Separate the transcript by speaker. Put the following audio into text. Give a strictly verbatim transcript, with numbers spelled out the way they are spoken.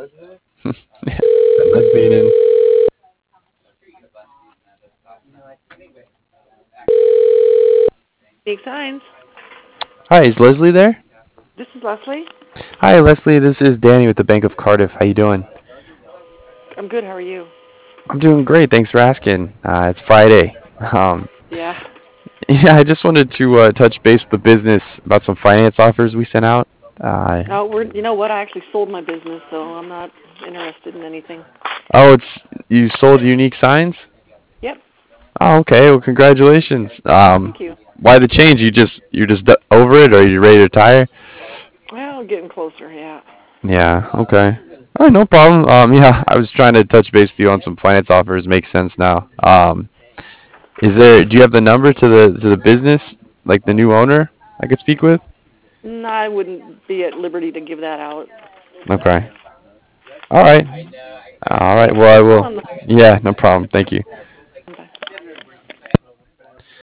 Speaker 1: Leslie in.
Speaker 2: Big signs.
Speaker 1: Hi, is Leslie there?
Speaker 2: This is Leslie.
Speaker 1: Hi, Leslie. This is Danny with the Bank of Cardiff. How you doing?
Speaker 2: I'm good. How are you?
Speaker 1: I'm doing great. Thanks for asking. Uh, it's Friday. Um,
Speaker 2: Yeah.
Speaker 1: yeah, I just wanted to uh, touch base with the business about some finance offers we sent out. Uh,
Speaker 2: Oh, we're. You know what? I actually sold my business, so I'm not interested in anything.
Speaker 1: oh, it's you sold Unique Signs?
Speaker 2: Yep.
Speaker 1: Oh, okay. Well, congratulations. Um,
Speaker 2: Thank you.
Speaker 1: why the change? You just you're just d- over it, or you ready to retire?
Speaker 2: Well, getting closer. Yeah.
Speaker 1: Yeah. Okay. All right, no problem. Um, yeah, I was trying to touch base with you on some finance offers. Makes sense now. Um, is there? Do you have the number to the to the business, like the new owner, I could speak with?
Speaker 2: No, I wouldn't be at liberty to give that out.
Speaker 1: Okay. All right. All right.
Speaker 2: Thanks
Speaker 1: Well,
Speaker 2: for
Speaker 1: I will.
Speaker 2: calling.
Speaker 1: Yeah, no problem. Thank you.